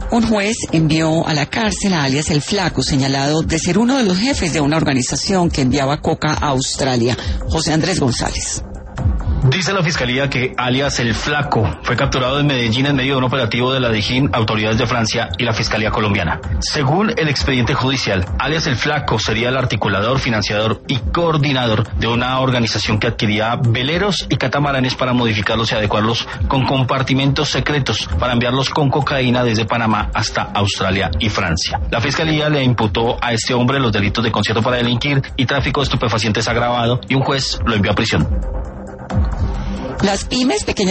Un juez envió a la cárcel a alias El Flaco, señalado de ser uno de los jefes de una organización que enviaba coca a Australia. José Andrés González. Dice la Fiscalía que alias El Flaco fue capturado en Medellín en medio de un operativo de la DIJÍN, autoridades de Francia y la Fiscalía colombiana. Según el expediente judicial, alias El Flaco sería el articulador, financiador y coordinador de una organización que adquiría veleros y catamaranes para modificarlos y adecuarlos con compartimentos secretos para enviarlos con cocaína desde Panamá hasta Australia y Francia. La Fiscalía le imputó a este hombre los delitos de concierto para delinquir y tráfico de estupefacientes agravado y un juez lo envió a prisión. Las pymes, pequeñas